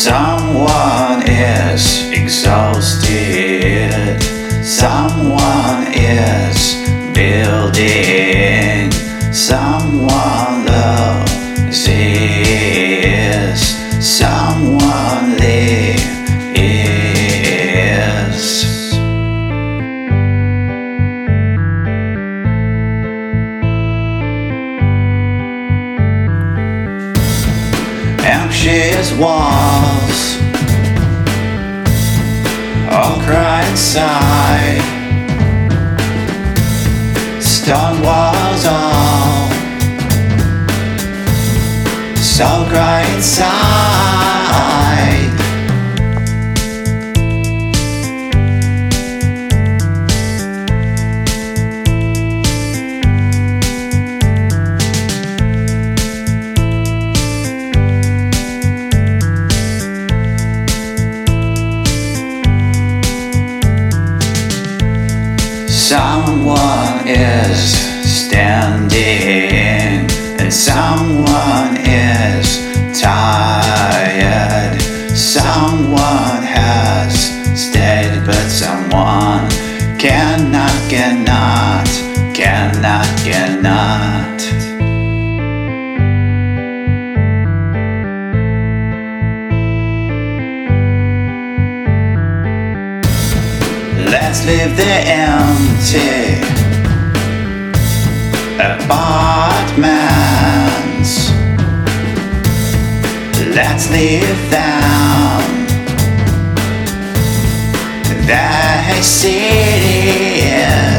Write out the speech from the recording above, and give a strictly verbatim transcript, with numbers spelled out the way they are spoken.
Someone is exhausted. Someone is building. Someone loves is. Someone lives. Anxious walls all cry inside. Stone walls all so cry inside. Someone is standing and someone is tired. Someone has stayed, but someone cannot, cannot, cannot, cannot. Let's leave the empty apartments. Let's leave them. The cities.